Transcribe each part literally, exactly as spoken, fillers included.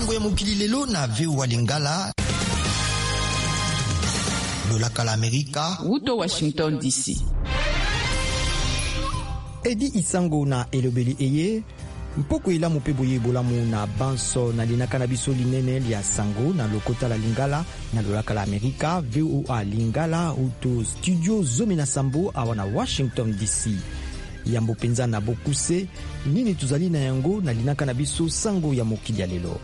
sango ya mokili lelo na V O A Lingala. Lolaka la Amerika. Wuto Washington D C. Edi isango na elobeli eye. Mpoko ila mupeboye bolamu na banso na linaka na biso linene lia sango na lokota la Lingala na lolaka la Amerika. V O A Lingala uto studio zomi na sambo awa na Washington D C. Yambo penza na bokuse nini tuzali na yango na linaka na biso sango ya mokili ya lelo.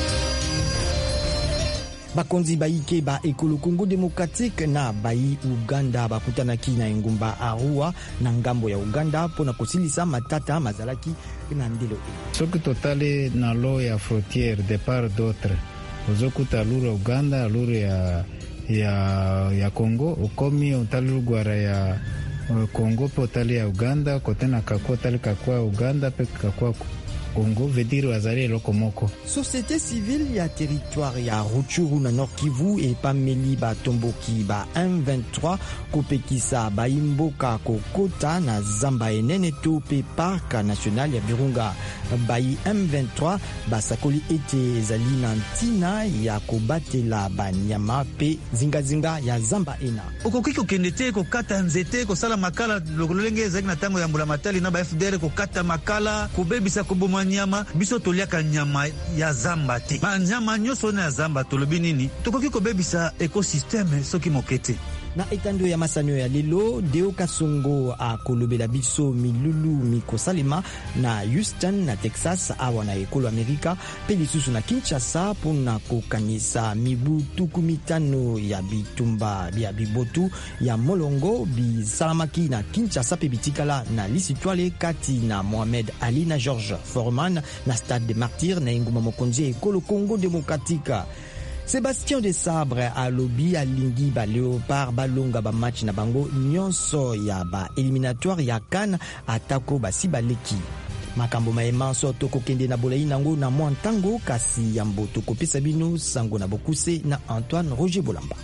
Bakonzi baike ba ekolo Congo Democratique na bayi Uganda bakutanaki na engumba Arua na ngambo ya Uganda pona kosilisa matata mazalaki na ndelo e. Soki totale na lo ya frontière de part d'autre. Ozokuta luru ya Uganda, luru ya ya ya Congo, ukomi otali gwara ya Congo pe otali ya Uganda, kote na kakwa otali kakwa Uganda pe kakwa Congo vediri wazari loko moko. Société civile ya territoire ya Rutshuru na Nord Kivu e pameli ba tomboki ba M vingt-trois kopekisa ba imboka kokota na zamba enene to pe parc national ya Virunga. Bayi M vingt-trois basakoli ete ezali na ntina ya kobatela banyama pe zingazinga ya zamba ena. Okoki kokende te kokata nzete kosala makala lokolenge ezali na tango ya mbula matali na ba F D L kokata makala kobebisa koboma nyama biso toliaka nyama ya zamba te. Ma nyama nyoso na ya zamba tolobi nini tokoki kobebisa ekosysteme soki mokete. Na etando ya masano ya lelo Deo Kasongo a kolobela biso milulu mikosalema na Houston na Texas awa na ekolo Amerika pe lisusu na Kinshasa pona kokanisa mibu tuku mitano ya bitumba bia bibotu ya molongo bisalamaki na Kinshasa pe bitikala na lisitwale kati na Mohamed Ali na George Foreman na Stade des Martyrs na inguma mokonzi ekolo Congo Democratique. Sébastien de Sabre a lobby a lingi ba Léopard balonga ba match na bango nyonso ya ba éliminatoire ya CAN atako ba sibaleki. Makambo maema so toko kende na bolai nango na mwantango kasi yambo toko pesa bino sango na bokuse na Antoine Roger Bolamba.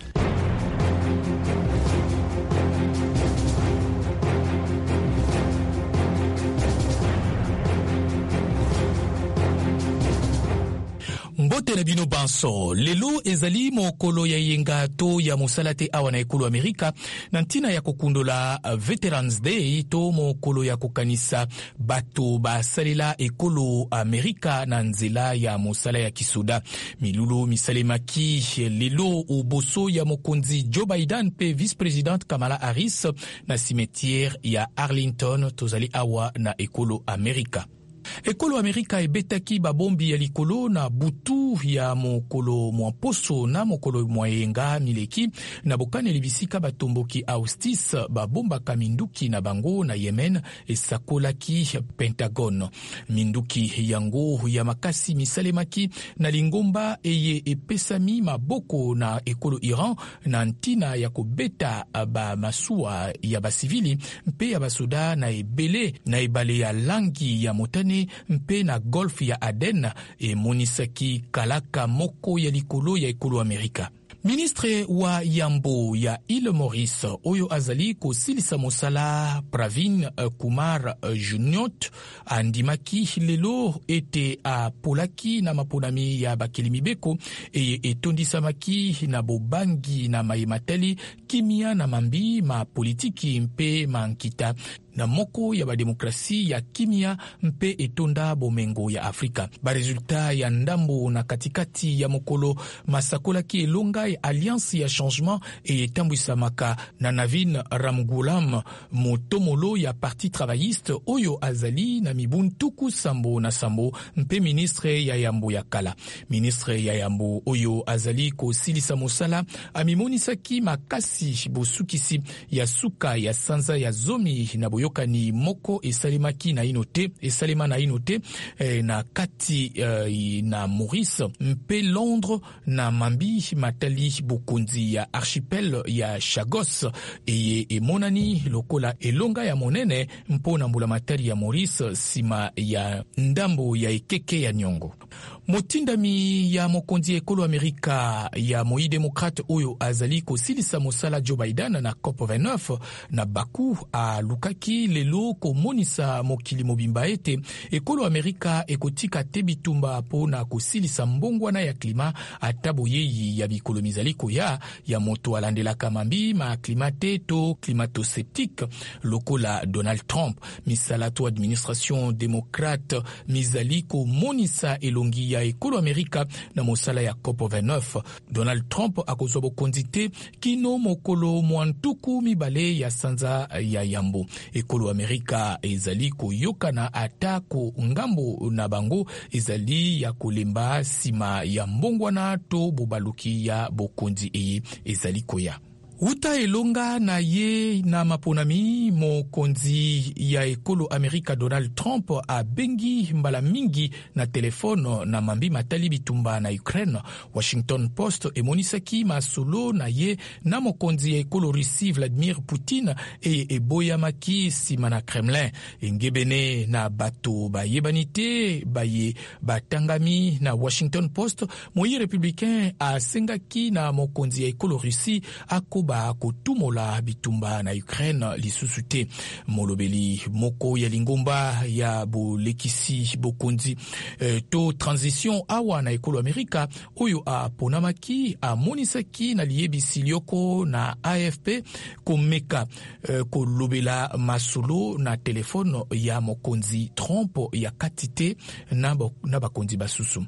Mbote na bino banso, lelo ezali mokolo ya yenga to ya musalate awa na ekolo Amerika na ntina ya kokundola Veterans Day to mokolo ya kokanisa bato basalela ekolo Amerika na nzela ya musala ya kisuda. Milulu misalemaki lelo uboso ya mokonzi Joe Biden pe vice-president Kamala Harris na cimetière ya Arlington tozali awa na ekolo Amerika. Ekolo Amerika ebetaki babombi ya likolo na butu ya mokolo mwaposo na mokolo mwayenga mileki na bokane libisika batomboki austis babombaka minduki na bango na Yemen esakolaki Pentagon. Minduki yango ya makasi misalemaki na lingomba eye epesami maboko na ekolo Iran na ntina ya kobeta ba masua ya basivili mpe ya basoda na ebele na ebale ya langi ya motane mpe na golf ya Aden e monisaki kalaka moko ya likolo ya ekolo Amerika. Ministre wa Yambo ya Ile Maurice oyo azali kosilisa mosala Pravin Kumar Juniot andimaki lelo ete a polaki na maponami ya bakeli mibeko e etondisamaki na bobangi na mayemateli kimia na mambi ma politiki mpe mankita na moko ya bademokrasi ya kimia mpe etonda bomengo ya Afrika. Ba resultat ya ndambo na katikati ya mokolo masakolaki elonga ya Alliance ya Changement e etambwisamaka na Navin Ramgoolam motomolo ya Parti Travailliste oyo azali na mibuntuku sambo na sambo mpe ministre ya Yambo ya kala. Ministre ya Yambo oyo azali kosilisa mosala amimonisaki makasi bosukisi ya suka ya sanza ya zomi na boyo yokani moko esalemaki na inote esalema na inote eh, na kati eh, na Maurice mpe Londres na mambi matali bokonzi ya archipel ya Chagos eye emonani lokola elonga ya monene mpo na mbula matali ya Maurice sima ya ndambo ya ekeke ya nyongo. motindami ya mokonzi ekolo Amerika ya moi demokrate oyo azali kosilisa mosala Joe Biden na COP vingt-neuf na Baku alukaki lelo komonisa mokili mobimba ete ekolo Amerika ekotika te bitumba pona kosilisa mbongwana ya klima ata boyeyi ya bikolo mizali koya ya moto alandelaka mambi ma klima te to climato-sceptique lokola Donald Trump. Misala to administration démocrate mizali komonisa elongi ya ekolo Amerika na mosala ya COP vingt-neuf. Donald Trump akozwa bokonzi te kino mokolo mwantuku mibale ya sanza ya yambo. Ekolo Amerika ezali koyokana ata ko ngambo na bango ezali ya kolemba sima ya mbongwana to bobaluki ya bokonzi eye ezali koya. Uta elonga na ye na maponami mokonzi ya ekolo Amerika Donald Trump a bengi mbala mingi na telefono na mambi matali bitumba na Ukraine. Washington Post emonisaki masolo na ye na mokonzi ya ekolo Russie Vladimir Putin e eboya maki sima na Kremlin. Engebene na bato bayebanite baye batangami na Washington Post, moyi républicain a sengaki na mokonzi ya ekolo Russie ako ba kotumola bitumba na Ukraine lisusu te. Molobeli moko ya lingomba ya bolekisi bokonzi eh, to transition awa na ekolo Amerika oyo a ponamaki a monisaki na liebisi lioko na A F P komeka eh, kolobela masolo na telefono ya mokonzi Trump ya katite na, na bakonzi basusu.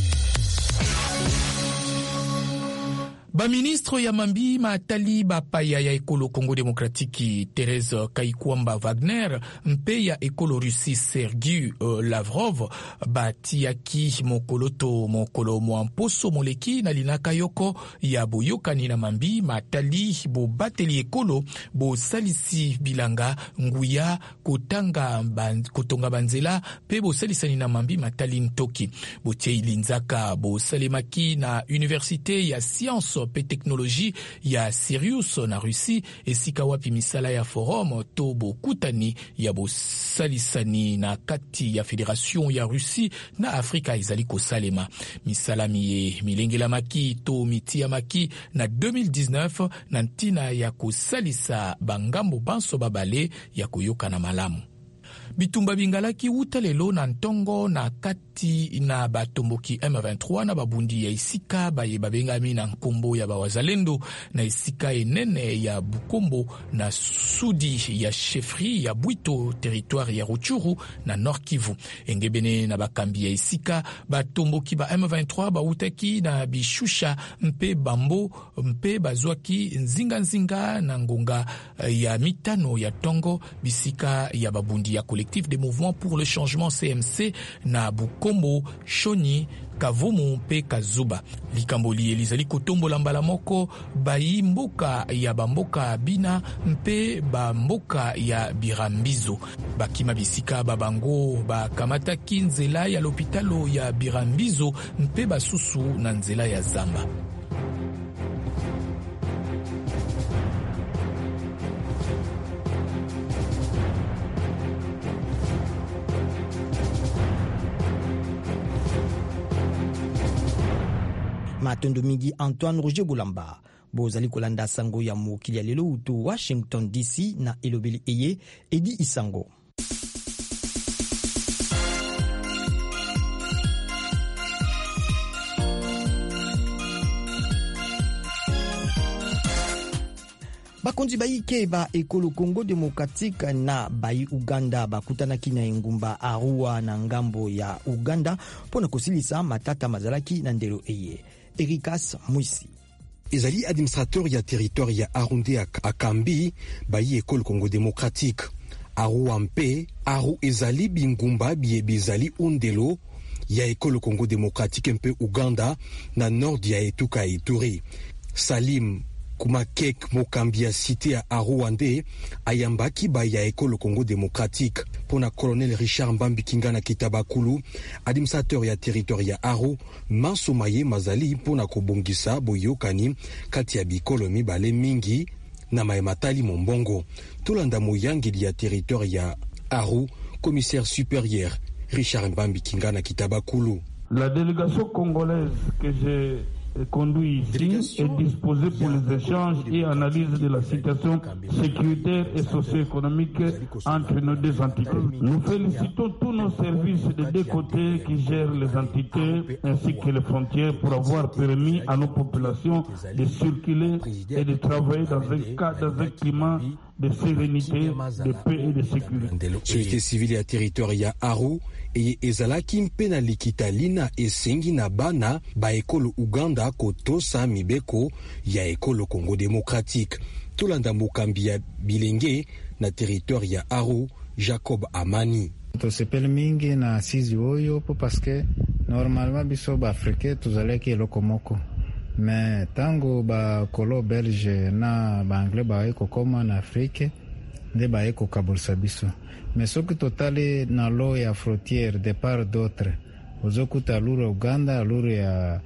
Ba ministre ya mambi matali bapaya ya ekolo Congo Demokratiki Thérèse Kaikwamba Wagner mpe ya ekolo Russie Sergei uh, Lavrov batiaki mokoloto mokolo mwamposo moleki na linaka yoko ya boyokani na mambi matali bo bateli ekolo bo salisi bilanga nguya kotanga ban, kotonga banzela pe bo salisani na mambi matali ntoki botie ilinzaka bo salemaki na université ya science pe teknoloji ya Sirius na Russie esika wapi misala ya forum to bokutani ya bosalisani na kati ya Federation ya Russie na Afrika ezali kosalema. Misala miye milengela maki to mitia maki na deux mille dix-neuf na ntina ya kosalisa bangambo banso babale ya koyoka na malamu. Bitumba bingalaki uta lelo na ntongo na kati na batomboki M vingt-trois na babundi ya isika baye babengami na nkombo ya bawazalendo na isika enene ya Bukombo na sudi ya chefri ya Bwito territoire ya Ruchuru na Nord Kivu. Engebene na bakambi ya isika batomboki ba M vingt-trois ba utaki na bishusha mpe bambo mpe bazwaki nzinga nzinga na ngonga ya mitano ya tongo bisika ya babundi ya collectif des mouvements pour le changement C M C na Bukombo, Shoni, Kavumu mpe Kazuba. Likamboli elizali kotombola mbala moko bayi mboka ya bamboka bina mpe bamboka ya Birambizo. Bakima bisika babango bakamataki nzela ya lopitalo ya Birambizo mpe basusu na nzela ya Zamba. Matondo midi Antoine Roger Boulamba bozali kolanda sango ya mokili ya lelo utu Washington D C na elobeli eye Edi Isango. Bakonzi baike ba ekolo Congo Demokratique na bayi Uganda bakutanaki na engumba Arua na ngambo ya Uganda pona kosilisa matata mazalaki na ndelo eye. Erikas Mwisi ezali administrateur ya territoire ya Arunde Akambi bayi ekolo Congo Demokratique. Arua mpe Aru ezali bingumba biye bizali undelo ya ekolo Congo Demokratique mpe Uganda na nord ya etuka Ituri. Salim Kumakek Mokambia cité à Arouande ayambaki ba ya ekolo Congo Démocratique pona colonel Richard Mbambi Kingana Kitabakulu administrateur ya territoire ya Aru Mansomaye Mazali pona kobongisa boyokani kati ya bikolo mibale mingi na maematali mombongo tolanda moyangi ya territoire ya Aru commissaire supérieur Richard Mbambi Kingana Kitabakulu. La délégation congolaise que j'ai conduit ici est disposé pour les échanges et analyses de la situation sécuritaire et socio-économique entre nos deux entités. Nous félicitons tous nos services des deux côtés qui gèrent les entités ainsi que les frontières pour avoir permis à nos populations de circuler et de travailler dans un cadre, dans un climat de sérénité, de paix et de sécurité. Société civile ya territoire ya Aru eye ezalaki mpe na likitali na esengi na bana ba ekolo Uganda kotosa mibeko ya ekolo Congo démocratique. Tolanda mokambi ya bilenge na territoire ya Aru, Jacob Amani. Tosepeli mingi na sizi oyo po paske normalement biso ba africain tozalaki eloko moko. Mais tango ba kolo belge na ba anglais ba eko koma na Afrique nde ba eko kabulisa biso. Mais soki totali na lo ya frontière de part d'autre ozokuta luru Uganda, luru ya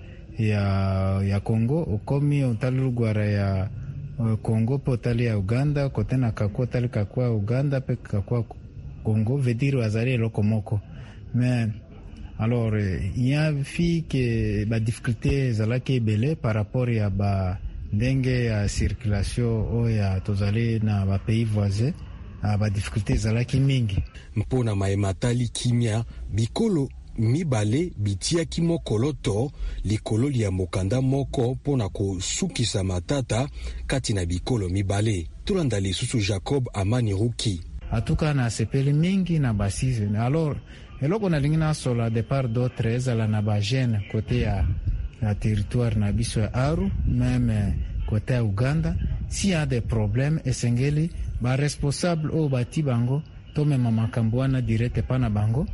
ya ya Congo, ukomi otali lugwara ya Congo po tali ya Uganda, kote na kakua tali kakua Uganda pe kakua Congo, veut dire azali eloko moko. Mais alors il y a fi que ba difficulté zalaki belé par rapport ya ba ndenge ya circulation o ya tozali na ba pays voisins, ba difficulté zalaki mingi. Mpona maematali kimia bikolo mibale bitiaki mokolo to likolo ya mokanda moko pona kosukisa matata kati na bikolo mibale. Tulanda lisusu Jacob Amani Ruki. Atuka na sepeli mingi na basize. Alors eloko na lingi na sola de part d'autre ezala na ba jeune côté ya, ya territoire na biso ya Aru, même côté ya Uganda. Si y a des problèmes esengeli ba responsable o bati bango to mema makambo wana direct pa na bango.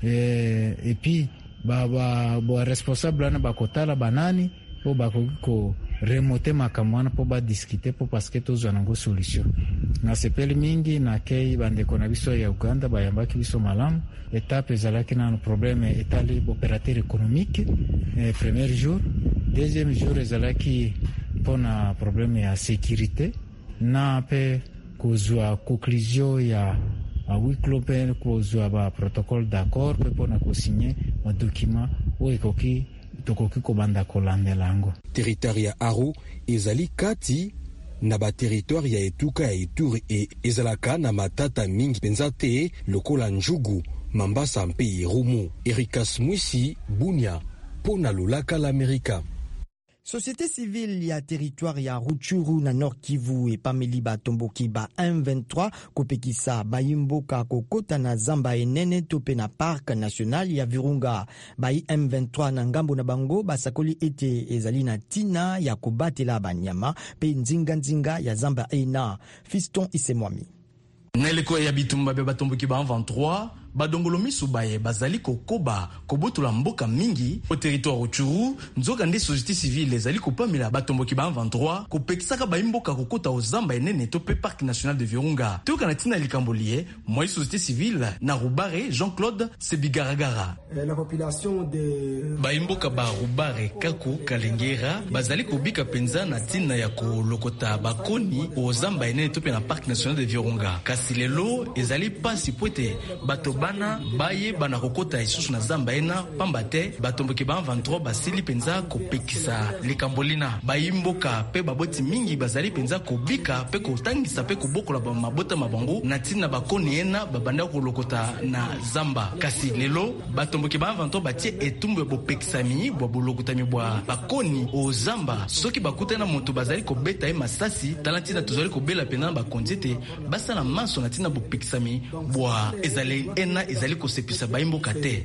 Et, et puis ba ba bo responsable na bakotala banani po bako remote makambo wana po ba discuter po parce que tozo nango solution. Na sepeli mingi na kei bandeko na biso ya Uganda bayambaki biso malamu. Étape ezalaki na problème etali opérateur économique eh, premier jour. Deuxième jour ezalaki pona problème ya sécurité na pe kozwa conclusion ya a huis clos pe kozwa ba protocole d'accord pe pona kosigner un document o ekoki tokoki kobanda kolandelango. Territoire ya Aru ezali kati na ba territoire ya etuka ya Ituri e ezalaka na matata mingi penza te lokola Njugu, Mambasa mpe Irumu. Erikas Mwisi, Bunia, pona lulaka l'Amerika. Société civile ya territoire ya Rutshuru na Nord Kivu e pameli batomboki ba M vingt-trois kopekisa bayimboka kokota na zamba enene tope na parc national ya Virunga. Bayi M vingt-trois na ngambo na bango basakoli ete ezali na tina ya kobatela banyama pe nzinga nzinga ya zamba ena. Fiston Isemwami. Neleko ya bitumba be batomboki ba M vingt-trois badongolo misu baye bazali kokoba kobotula mboka mingi au territoire Rutshuru. Nzoka nde société civile ezali kopamela batomboki ba M vingt-trois kopekisaka bayimboka kokota ozamba enene tope parc national de Virunga. Toka na tina likambolie moi société civile na Rubare Jean-Claude Sebigaragara. La population de bayimboka ba Rubare Kaku Kalengera bazali kobika penza na tina ya kolokota bakoni ozamba enene tope na parc national de Virunga. Kasi lelo ezali pasi poete bato bana baye bana kokota isusu na zamba ena pambate batomboki ba M vingt-trois basili penza kopekisa likambolina bayimboka pe baboti mingi bazali penza kobika pe kotangisa pe kobokola ba mabota mabango na tina bakoni ena babanda kolokota na zamba. Kasi lelo batomboki ba M vingt-trois batie etumbu bopekisami bwa bolokotami bwa bakoni o zamba soki bakutana moto bazali kobeta e masasi talantina tozali kobela pena bakonzete basala maso na tina bopekisami bwa ezali ena ezali kosepisa bayimboka te.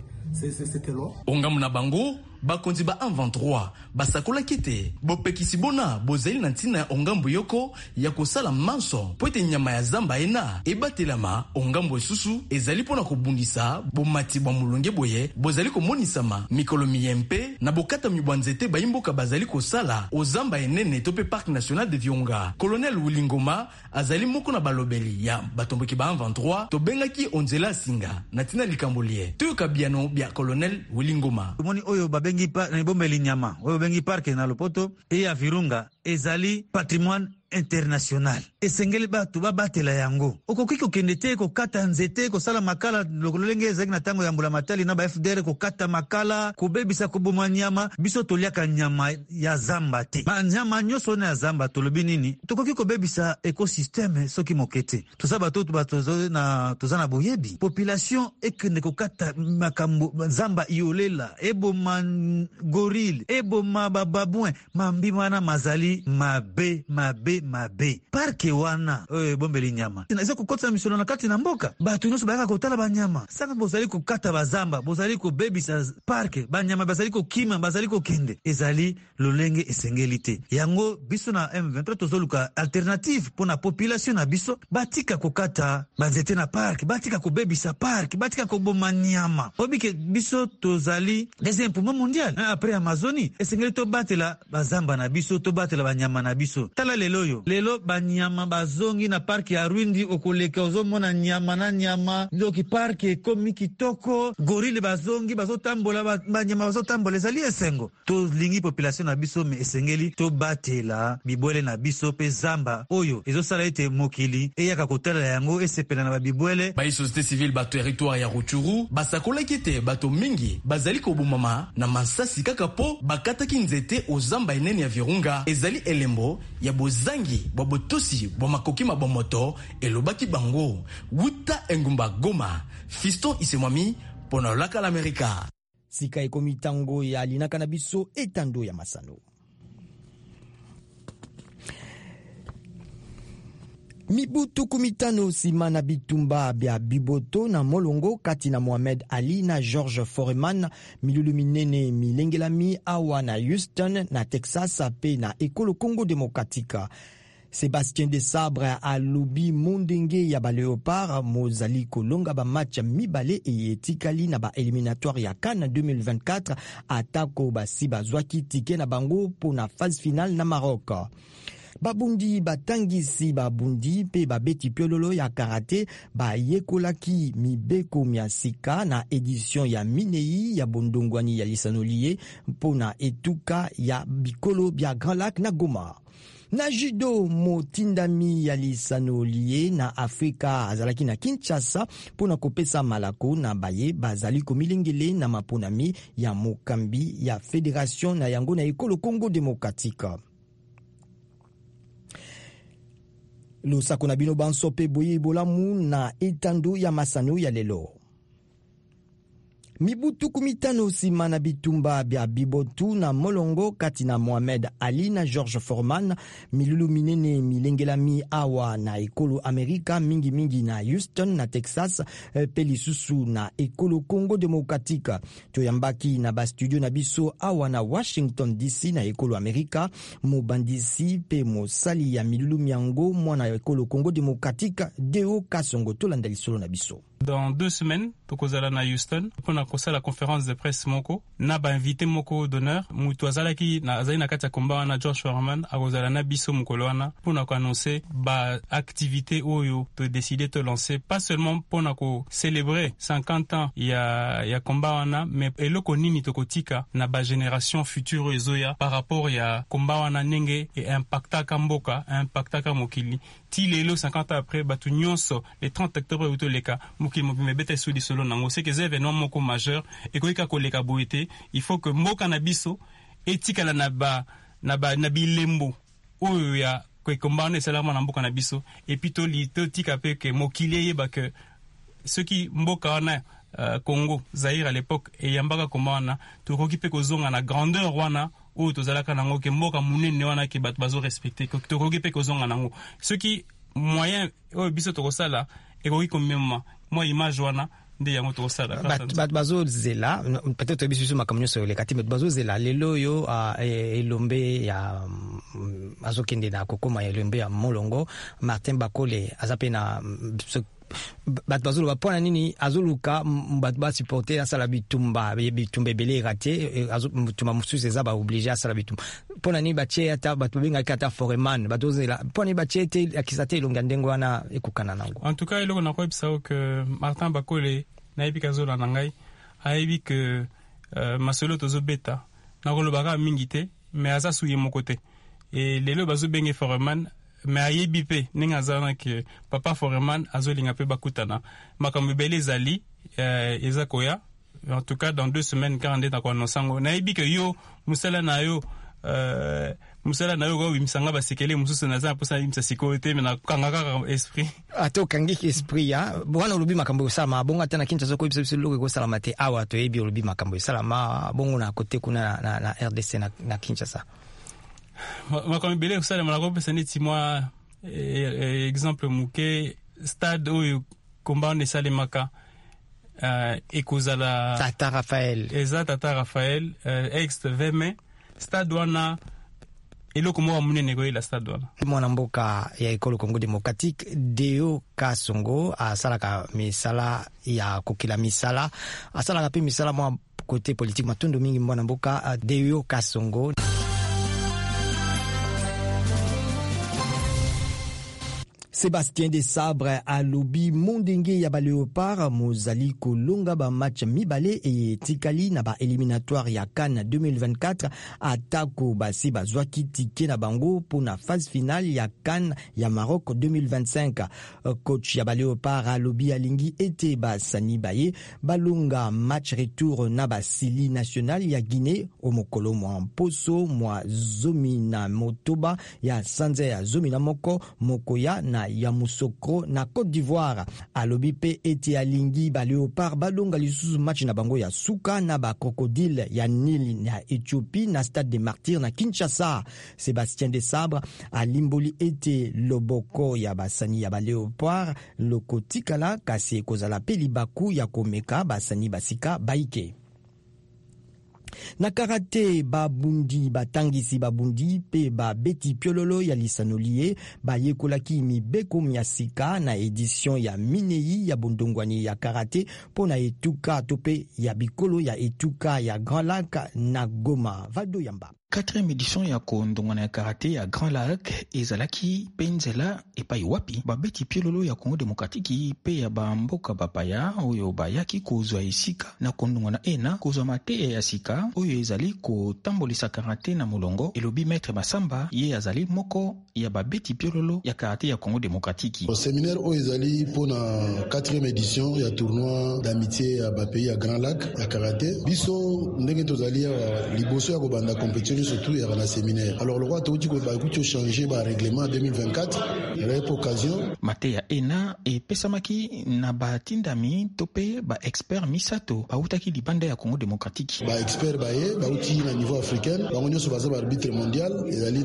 Ongamu na bango bakonzi ba M vingt-trois basakola kite bopekisi bona bozeli na ntina ya ongambo yoko ya kosala manso poete nyama ya zamba ena ebatelama ongambo esusu ezali pona kobundisa bomati bwa mulonge boye bozali komonisama mikolo miyempe na bokata mibwa nzete bayimboka bazali kosala ozamba enene tope parc national de Virunga. Colonel Wilingoma azali moko na balobeli ya batomboki ba M vingt-trois tobengaki onzela singa na tina likambolie toyoka biano bia Colonel Wilingoma. Moni oyo babengi pa na bombeli nyama oyo bengi parke na Lopoto e ya Virunga ezali patrimoine international esengeli bato babatela yango okoki kokende te kokata nzete kosala makala lokololenge ezaki na tango ya mbula matali na ba F D R kokata makala kobebisa koboma nyama biso toliaka nyama ya zamba te ma nyama nyonso na ya zamba tolobi nini tokoki kobebisa ekosysteme soki mokete toza bato bato na toza na boyebi population ekende kokata makambo zamba iolela eboma gorille eboma bababouin mambi wana mazali mabe mabe mabe parke wana oyo bombeli nyama eza kokotisa misolo na kati na mboka bato nyonso bayaka kotala banyama saka bozali kokata bazamba bozali kobebisa parke banyama bazali kokima bazali kokende ezali lolenge esengeli te yango biso na M vingt-trois tozoluka alternative mpona population na biso batika kokata banzete na parke batika kobebisa parke batika koboma nyama obike biso tozali deuxième poumon mondial après Amazonie esengeli tobatela bazamba na biso tobatela banyama na biso tala lelo yo lelo banyama bazongi na parke ya Rwindi okoleka ozomona nyama na nyama ndoki parke ekomi kitoko gorille bazongi bazotambola banyama bazotambola ezali esengo tolingi population na biso me esengeli tobatela bibwele na biso pe zamba oyo ezosala ete mokili eyaka kotala yango esepela na babibwele ba société civile ba territoire ya Rutshuru basakolaki te bato mingi bazali kobumama na masasi kaka po bakataki nzete ozamba enene ya Virunga ezali elembo ya bozangi bobotosi bomakoki mabomoto elobaki bango wuta engumba Goma Fiston Isemwami pona laka l'Amerika sika ekomi tango ya linaka na biso etando ya masano. Mibutu kumitano sima na bitumba bya Biboto na Molongo kati na Mohamed Ali na George Foreman milulu minene milengelami awa na Houston na Texas pe na Ekolo Congo Demokratika. Sébastien Desabre alobi mondenge ya ba Léopard mozali kolonga ba match mibale e etikali na ba éliminatoire ya CAN deux mille vingt-quatre atako basi bazwaki tike na bango pona phase finale na Maroc. Babundi batangisi babundi pe babeti piololo ya karate ba yekolaki mibeko mia sika na edition ya minei ya bondongwani ya lisanolie pona etuka ya bikolo bya Grand Lac na Goma. Na judo motindami ya lisanolie na Afrika azalaki na Kinshasa pona kopesa malako na baye bazali komilengele na maponami ya mokambi ya Fédération na yango na Ekolo Congo Demokratika. Lusako na bino banso pe boye bolamu na etando ya masano ya lelo. Mibutu kumitano sima na bitumba bya Bibotu na Molongo kati na Mohamed Ali na George Foreman milulu minene milengelami awa na Ekolo Amerika mingi mingi na Houston na Texas pe lisusu na Ekolo Congo Demokratika toyambaki na ba studio na biso awa na Washington D C na Ekolo Amerika mobandisi pe mosali ya milulu miango mwana Ekolo Congo Demokratika Deo Kasongo tolanda lisolo na biso. Dans deux semaines, tokozala na Houston, pour na la conférence de presse moko, na ba invité moko d'honneur, mutu azalaki na azali na kati ya komba na George Foreman, akozala na biso mukolo wana, pour na ko annoncer ba activité oyo to décider de lancer, pas seulement pour na ko célébrer cinquante ans ya ya komba wana, mais eloko nini tokotika na ba génération future ezoya par rapport ya komba wana nenge et impacta kamboka, impacta kamokili. Ti lelo cinquante ans après batu nyonso le trente octobre uto leka muki mobimebeta sudi solo nango c'est que c'est événement moko majeur et ko ika koleka boete il faut que mboka na biso etika na ba na ba na bilembo oyo ya ko kombane selama na mboka na biso et puis to li to tika pe que mokili yeba que ceux qui mboka wana uh, Congo Zaire à l'époque et yambaka kombana to kokipe ko zonga na grandeur wana ou tozalaka nango ke mboka munene wana ke bat bazo respecter ko to kokipe ko zonga nango ceux qui moyen o biso to kosala et ko komema moi image wana nde yango to kosala bat bazo zela peut-être biso makamnyo so le kati bazo zela lelo yo elombe ya azokende na kokoma ya elombe ya Molongo Martin Bakole azapena bat bazolo bapona nini azoluka bat ba supporter asala bitumba bitumba belé raté azuma mususu za ba obligé asala bitumba pona ni batie ata bat benga kata Foreman batozela pona batie te akisate longa ndengo wana ekukana nango. En tout cas iloko na kwa bisao que Martin Bakole na ebi kazola na ngai aibi que uh, masolo tozo beta na kolobaka mingi te mais asa suye mon côté et lelo bazo benga Foreman mais ayebi pe ninga zana ke papa Foreman azolinga pe bakutana makambo ebele ezali uh, eza koya en tout cas dans deux semaines quand on est dans nosango nayebi ke yo musala na yo uh, musala na yo go bimsanga basekele mususu na za posa imsa sécurité mais na kangaka esprit ato kangiki esprit ya bwana ulubi makambo sama bonga tena kincha zoko ibisa biso loko salama te awa to ebi ulubi makambo salama bongo na kote kuna na, na R D C na, na Kinshasa makambo bele kusala mala ko pesa neti moi exemple muke stade oyo komba ne salemaka uh, ekozala Tata Raphaël eza Tata Raphaël uh, ex veme stade wana eloko mo munene ko ila stade wana mwana mboka ya ekolo Congo Démocratique Deo Kasongo asalaka misala ya kokila misala asalaka pe misala mwa côté politique matondo mingi mwana mboka Deo Kasongo. Sébastien Desabre alobi mondenge ya ba Léopard mozali kolonga ba match mibale e tikali na ba éliminatoire ya CAN deux mille vingt-quatre atako basi bazwaki ticket na bango pour na phase finale ya CAN ya Maroc deux mille vingt-cinq. Coach ya ba Léopard alobi alingi ete ba sani baye balonga match retour na ba Sili national ya Guinée o mokolo mwa Mposo mwa zomi na motoba ya sanze ya zomi na moko mokoya na ya Musokro na Côte d'Ivoire. Alobi pe eti alingi ba Léopard balonga lisusu match na bango ya suka na ba Crocodile ya Nil na Éthiopie na Stade des Martyrs na Kinshasa. Sébastien Desabre alimboli ete loboko ya basani ya ba Léopard lokotikala kasi kozala pe libaku ya komeka basani basika baike. Na karate babundi batangisi babundi pe ba beti piololo ya lisanolie ba yekolaki mibeko miasika na édition ya minei ya bondongwani ya karate pona etuka tope ya bikolo ya etuka ya Grand Lac na Goma Vado Yamba. Quatrième édition ya kondongwana ya karate ya Grand Lac ezalaki penzela epai wapi babeti piololo ya Congo Démocratique pe ya bamboka bapaya oyo bayaki kozwa esika na kondongwana ena kozwa mateya ya sika oyo ezali kotambolisa karate na molongo elobi maître Masamba ye azali moko ya babeti piololo ya karate ya Congo Démocratique. Au séminaire oyo ezali pona quatrième édition ya tournoi d'amitié ya bapays ya Grand Lac ya karate biso ndenge tozali ya liboso ya kobanda compétition surtout à la séminaire. Alors le roi Taouti ko ba kucho changer ba règlement deux mille vingt-quatre, il y a eu occasion Mateya ena e pesamaki na batindami tope ba expert misato ba utaki libanda ya Congo Démocratique. Ba expert ba ye ba uti na niveau africain, ba ngonyo so baza ba arbitre mondial, ezali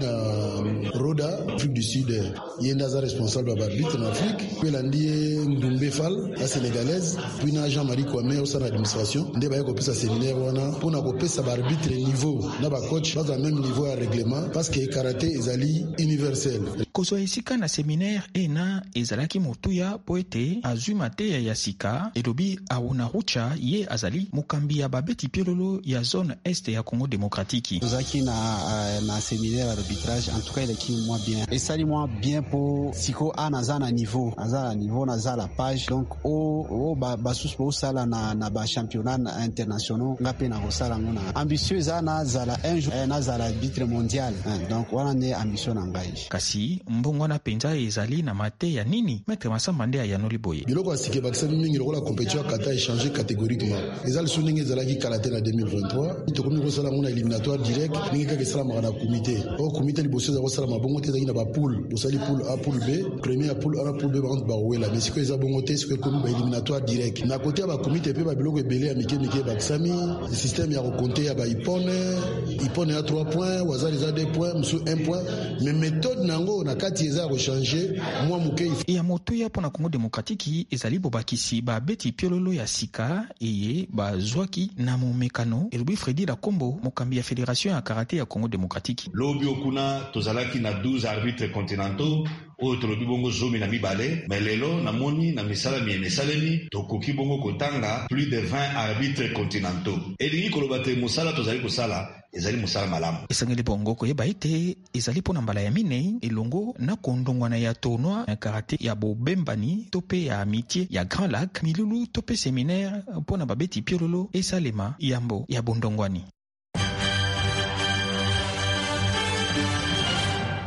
na Roda Afrique du Sud. Yenda za responsable ba arbitre en Afrique, puis landi Ndumbe Fall, la sénégalaise, puis na Jean-Marie Kwame au sein de l'administration. Nde ba ye ko pesa séminaire wana pour na ko pesa ba arbitre niveau na ba coach pas au même niveau à règlement parce que karaté ezali universel. Kozwa esika na séminaire ena ezalaki motuya poete azwi mateya ya sika elobi auna rucha ye azali mokambi ya babeti piololo ya zone est ya Congo Démocratique. Kozaki na uh, na séminaire d'arbitrage en tout cas il est moi bien. Et ça moi bien pour siko anaza na niveau, aza na niveau naza la page donc o o ba basus bo sala na na ba championnat international ngape na kosala ngona. Ambitieux ana zala un jour na zala arbitre mondial. Donc wana ne ambition na ngai. Kasi mbongo na penza ezali na mate ya nini maître Masamba nde ya noli boye. Biloko asike bakisa mingi lokola compétition kata échanger catégoriquement. Ezali suningi ezalaki karaté na deux mille vingt-trois. Tokomi ko sala ngona éliminatoire direct ningi ka sala makana comité. O comité liboso za ko sala mabongo te na ba poule. Osali poule A poule B, premier poule A poule B ba on ba wela mais siko eza bongo te siko komi ba éliminatoire direct. Na côté ba comité pe ba biloko ebele ya mike mike bakisami système ya ko compter ya ba ipone ipone ya trois points, wazali za deux points, musu un point, mais méthode nango na kati eza ko changer moi muke ya moto ya pona Congo Démocratique ezali bobakisi ba beti piololo ya sika eye ba zwaki na momekano elobi Fredi la Kombo mokambi ya fédération ya karaté ya Congo Démocratique. Lobi okuna tozalaki na douze arbitres continentaux oyo tolobi bongo zomi na mibale mais lelo na moni na misala mi esalemi tokoki bongo kotanga plus de vingt arbitres continentaux elingi koloba te mosala tozali kosala ezali mosala malamu esengeli bongo koyeba ete ezali pona mbala ya minei elongo na kondongwana ya tournoi ya karaté ya bobembani tope ya amitié ya Grand Lac milulu tope séminaire pona babeti piololo esalema yambo ya bondongwani.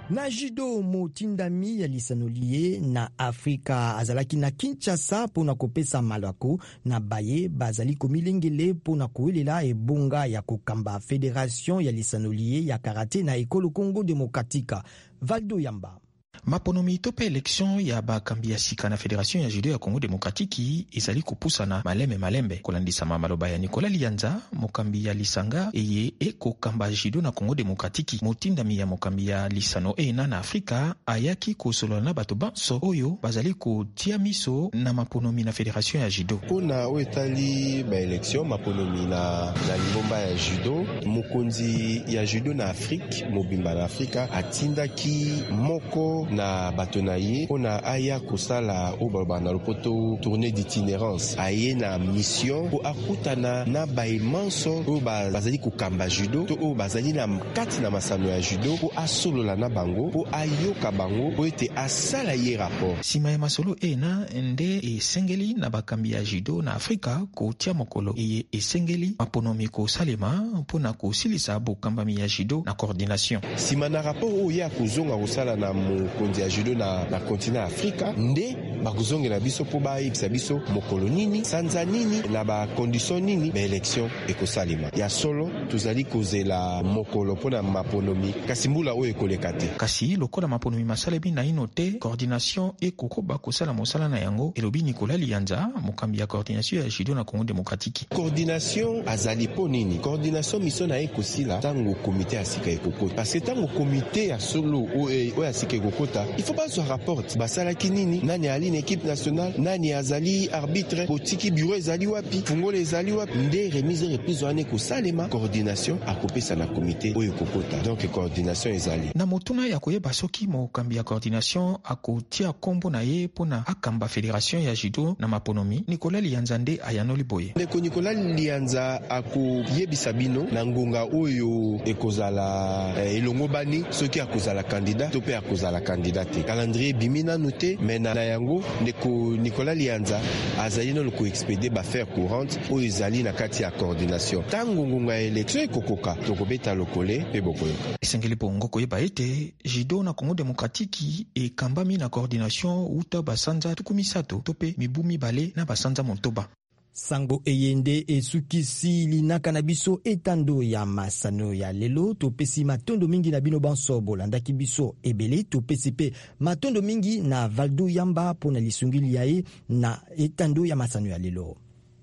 Na judo motindami ya lisanolie na Afrika azalaki na Kinshasa pona kopesa malako na baye bazali komilengele pona koelela ebonga ya kokamba Fédération ya lisanolie ya karate na ekolo Congo Démocratique. Valdo Yamba. Maponomi tope election ya bakambi ya sika na Fédération ya judo ya Congo Démocratique ezali kopusana malembe malembe kolandisa maloba ya Nicolas Lianza mokambi ya lisanga eye ekokamba judo na Congo Démocratique. Motindami ya mokambi ya lisano ena na Afrika ayaki kosolola na bato banso oyo bazali kotia miso na maponomi na Fédération ya judo. Pona o etali ba election maponomi na na lingomba ya judo, mokonzi ya judo na Afrique mobimba na Afrika atindaki moko na bato na ye pona aya kosala o baloba na lopoto tournée d'itinérance aye na mission po akutana na baimanso o bazali kokamba judo to o bazali na kati na masano ya judo po asolola na bango po ayoka bango po ete asala ye rapport. Sima ya masolo ena nde esengeli na bakambi ya judo na Afrika kotia mokolo eye esengeli maponomi kosalema pona kosilisa bokambami ya judo na coordination. Sima na rapport o ya kozonga kosala na mokonzi ya judo na na continent Afrika nde bakuzongela biso po bayebisa biso mokolo nini sanza nini na ba condition nini ba election ekosalema ya solo tozali kozela mokolo pona maponomi kasi mbula oyo ekoleka te. Kasi lokola maponomi masalebi na ino te coordination ekokoba kosala mosala na yango elobi Nicolas Lianza mokambi ya coordination ya judo na Congo Démocratique. Coordination azali po nini? Coordination mission na ekosila tango comité ya sika ekokota parce que tango comité ya solo oyo ya sika ekokota il faut pas se rapporte basala kinini nani ali na équipe nationale nani azali arbitre botiki bureau ezali wapi fungole ezali wapi nde remise reprise wane ko salema coordination akopesa na comité oyo kokota donc coordination ezali na motuna ya koyeba soki mokambi ya coordination akotia kombo na ye pona akamba Fédération ya judo na maponomi. Nicolas Lianza nde ayanoli boye ndeko Nicolas Lianza akoyebisa bino na ngonga oyo ekozala eh, elongo bani soki akozala candidat to pe akozala candidat te calendrier bimina noté mais na yango ndeko Nicolas Lianza azali no ko expédier ba faire courante o ezali na kati ya coordination tango ngonga election ekokoka tokobeta lokole pe bokoyoka esengeli bongo koyeba ete judo na Congo Démocratique ekambami na coordination uta basanza tukumisato tope mibumi bale na basanza montoba. Sango eyende esukisi linaka na biso etando ya masano ya lelo topesi matondo mingi na bino banso bolandaki biso ebele topesi pe matondo mingi na Valdo Yamba pona lisungili yae na etando ya masano ya lelo.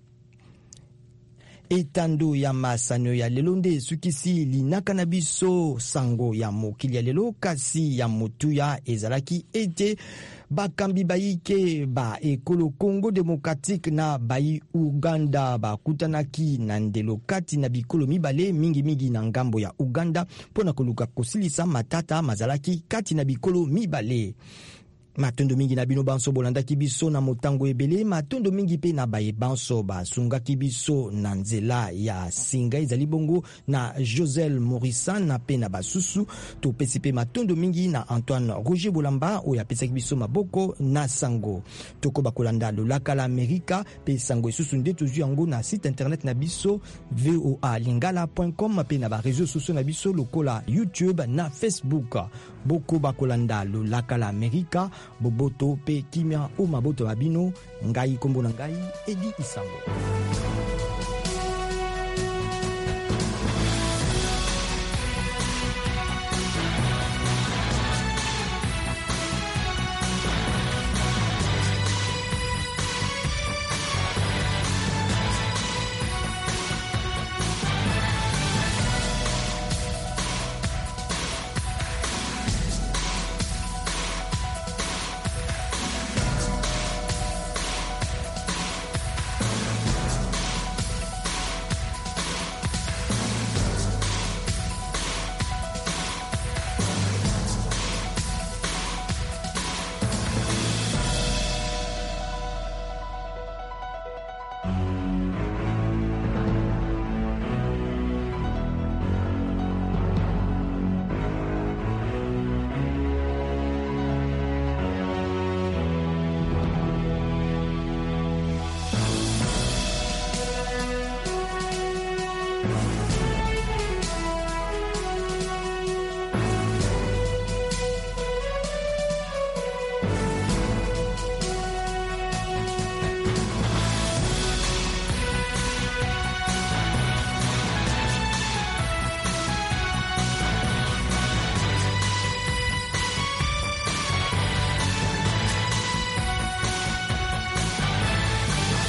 Etando ya masano ya lelo nde esukisi linaka na biso sango ya mokili ya lelo kasi ya motuya ezalaki ete bakambi bayike ba ekolo Congo Démocratique na bayi Uganda bakutanaki na ndelo kati na bikolo mibale mingi mingi na ngambo ya Uganda pona koluka kosilisa matata mazalaki kati na bikolo mibale. Matondo mingi na bino banso bolandaki biso na motango ebele matondo mingi pe na baye banso basungaki biso na nzela ya singa ezali bongo na Josel Morissan na pe na basusu topesi pe matondo mingi na Antoine Roger Bolamba oyo apesaki biso maboko na sango toko bakolanda lolaka la Amerika pe sango esusu nde tozwi yango na site internet na biso voa lingala point com pe na ba réseaux sociaux na biso lokola YouTube na Facebook boko bakolanda lolaka la Amerika boboto pe kimia o maboto babino ngai kombo na ngai Edi Isango.